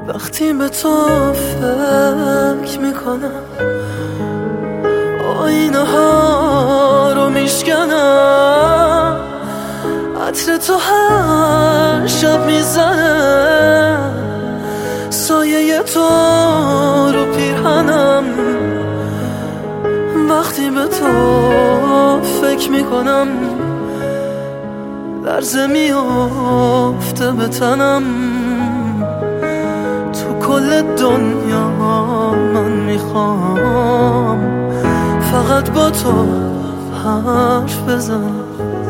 وقتی به تو فکر میکنم آینه ها رو میشکنم، عطر تو هر شب میزنه، سایه تو رو پیرهنم. وقتی به تو فکر میکنم لرزه میافته به تنم. تو کل دنیا من میخوام فقط با تو حرف بزنم.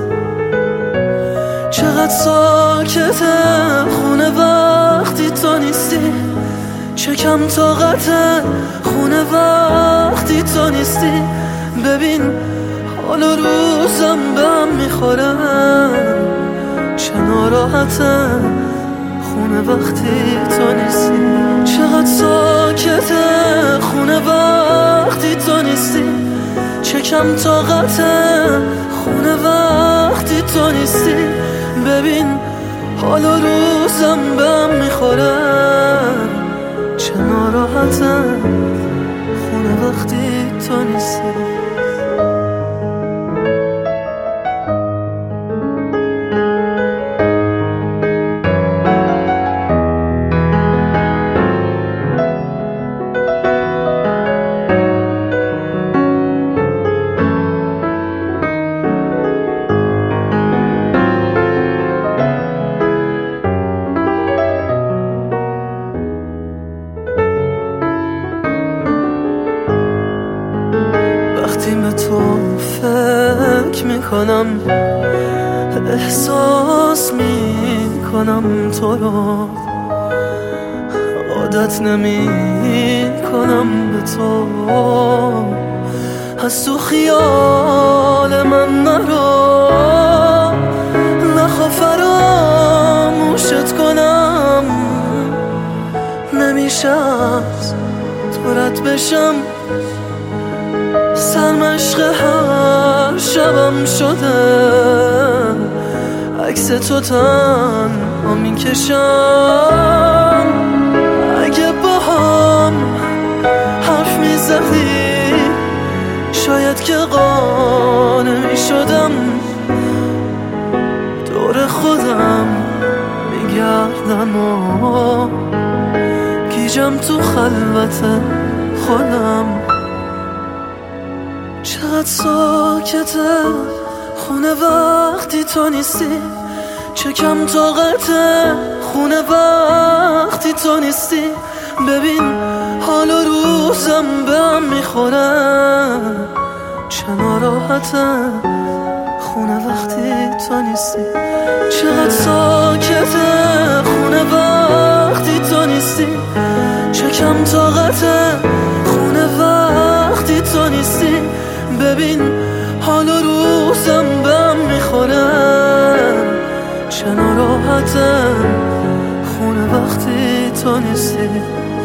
چقدر ساکته خونه وقتی تو نیستی، چه کم طاقته خونه وقتی تو نیستی. ببین حال و روزم به هم میخوره، چه ناراحته خونه وقتی تو نیستی. چقدر ساکته خونه وقتی تو نیستی، چه کم طاقته خونه وقتی تو نیستی. ببین حال و روزم به هم میخوره، چه ناراحته خونه وقتی تو نیستی. وقتی به تو فکر میکنم احساس میکنم تو رو، عادت نمیکنم به تو. از تو خیال من نرو، نخوا فراموشت کنم. نمیشه از تو رد بشم، سرمشق هر شبم شده، عکس تو تنها میکشم. اگه با هم حرف میزدی شاید که قانع میشدم. دور خودم میگردم و گیجم تو خلوت خودم. چقدر ساکته خونه وقتی تو نیستی، چه کم طاقته خونه وقتی تو نیستی. ببین حال و روزم به هم میخوره، چه ناراحته خونه وقتی تو نیستی. چقدر ساکته خونه وقتی تو نیستی، چه کم طاقته خونه وقتی تو نیستی. ببین حال و روزم به هم میخوره، چه ناراحته خونه وقتی تو نیستی.